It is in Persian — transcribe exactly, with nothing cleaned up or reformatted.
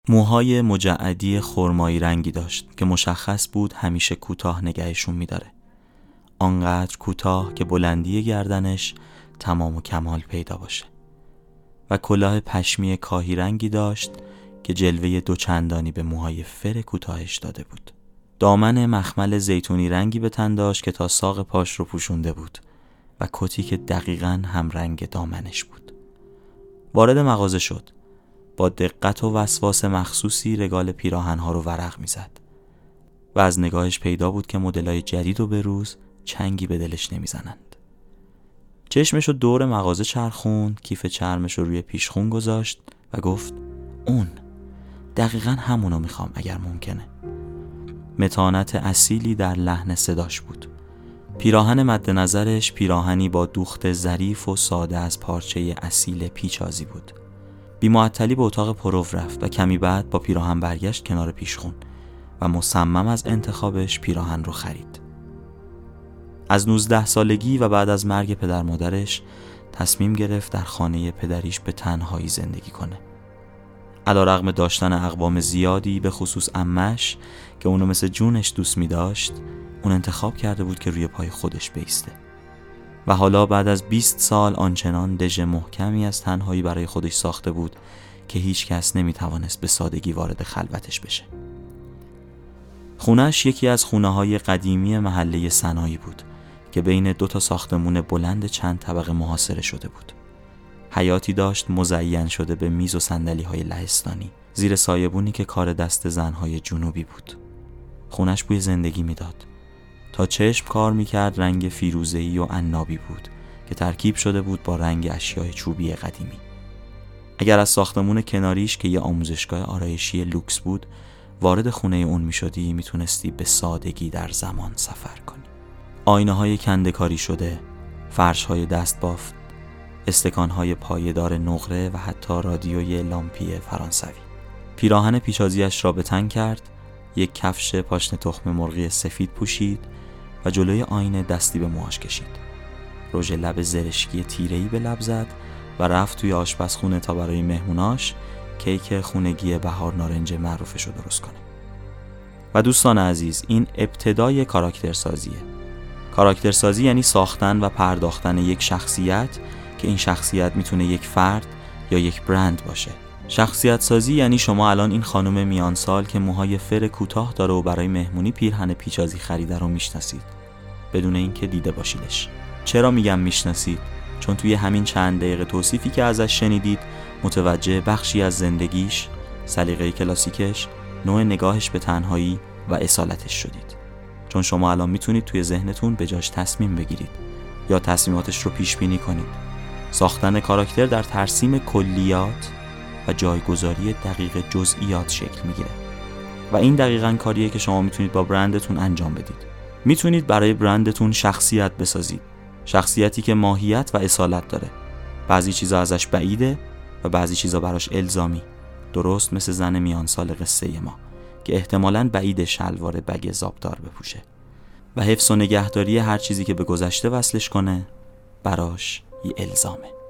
موهای مجعدی خرمایی رنگی داشت که مشخص بود همیشه کوتاه نگهشون می‌داره. آنقدر کوتاه که بلندی گردنش تمام و کمال پیدا باشه. و کلاه پشمی کاهی رنگی داشت که جلوه دوچندانی به موهای فر کوتاهش داده بود. دامن مخمل زیتونی رنگی به تن داشت که تا ساق پاش رو پوشونده بود و کتی که دقیقاً هم رنگ دامنش بود. وارد مغازه شد. با دقت و وسواس مخصوصی رگال پیراهن‌ها رو ورق می‌زد و از نگاهش پیدا بود که مدل‌های جدید و بروز چنگی به دلش نمی‌زنند. چشمش رو دور مغازه چرخوند، کیف چرمش رو روی پیشخون گذاشت و گفت اون دقیقاً همونو میخوام اگر ممکنه. متانت اصیلی در لحن صداش بود. پیراهن مد نظرش پیراهنی با دوخت ظریف و ساده از پارچه اصیل پیچازی بود. بی معطلی به اتاق پرو رفت و کمی بعد با پیراهن برگشت کنار پیشخون و مصمم از انتخابش پیراهن رو خرید. از نوزده سالگی و بعد از مرگ پدر مادرش تصمیم گرفت در خانه پدریش به تنهایی زندگی کنه. علیرغم داشتن اقوام زیادی به خصوص عمش که اونو مثل جونش دوست می داشت، اون انتخاب کرده بود که روی پای خودش بایسته. و حالا بعد از بیست سال آنچنان دژ محکمی از تنهایی برای خودش ساخته بود که هیچ کس نمی توانست به سادگی وارد خلوتش بشه. خونش یکی از خونه‌های قدیمی محله سنایی بود که بین دو تا ساختمون بلند چند طبقه محاصره شده بود. حیاتی داشت مزین شده به میز و صندلی‌های لهستانی زیر سایبونی که کار دست زن‌های جنوبی بود. خونش بوی زندگی میداد. تا چشم کار میکرد رنگ فیروزه‌ای و عنابی بود که ترکیب شده بود با رنگ اشیاء چوبی قدیمی. اگر از ساختمون کناریش که یه آموزشگاه آرایشی لوکس بود وارد خونه اون میشدی میتونستی به سادگی در زمان سفر کنی. آینه‌های کنده‌کاری شده، فرش‌های دست بافت، استکان‌های پایه‌دار نقره و حتی رادیوی لامپی فرانسوی. پیراهن پیچازیش را به تن کرد، یک کفش پاشنه تخم مرغی سفید پوشید و جلوی آینه دستی به موهاش کشید. رژ لب زرشکی تیره‌ای به لب زد و رفت توی آشپزخونه تا برای مهموناش کیک خونگی بهار نارنج معروفش رو درست کنه. و دوستان عزیز، این ابتدای کاراکترسازیه. کاراکترسازی یعنی ساختن و پرداختن یک شخصیت که این شخصیت میتونه یک فرد یا یک برند باشه. شخصیت سازی یعنی شما الان این خانم میان سال که موهای فر کوتاه داره و برای مهمونی پیرهن پیچازی خریده رو میشناسید بدون اینکه دیده باشیدش. چرا میگم میشناسید؟ چون توی همین چند دقیقه توصیفی که ازش شنیدید متوجه بخشی از زندگیش، سلیقه کلاسیکش، نوع نگاهش به تنهایی و اصالتش شدید. چون شما الان میتونید توی ذهنتون به جاش تصمیم بگیرید یا تصمیماتش رو پیش بینی کنید. ساختن کاراکتر در ترسیم کلیات و جایگذاری دقیق جزئیات شکل میگیره و این دقیقاً کاریه که شما میتونید با برندتون انجام بدید. میتونید برای برندتون شخصیت بسازید، شخصیتی که ماهیت و اصالت داره. بعضی چیزا ازش بعیده و بعضی چیزا براش الزامی، درست مثل زن میان سال قصه ما که احتمالاً بعید شلوار بگ زابدار بپوشه و حفظ و نگهداری هر چیزی که به گذشته وصلش کنه براش یه الزامه.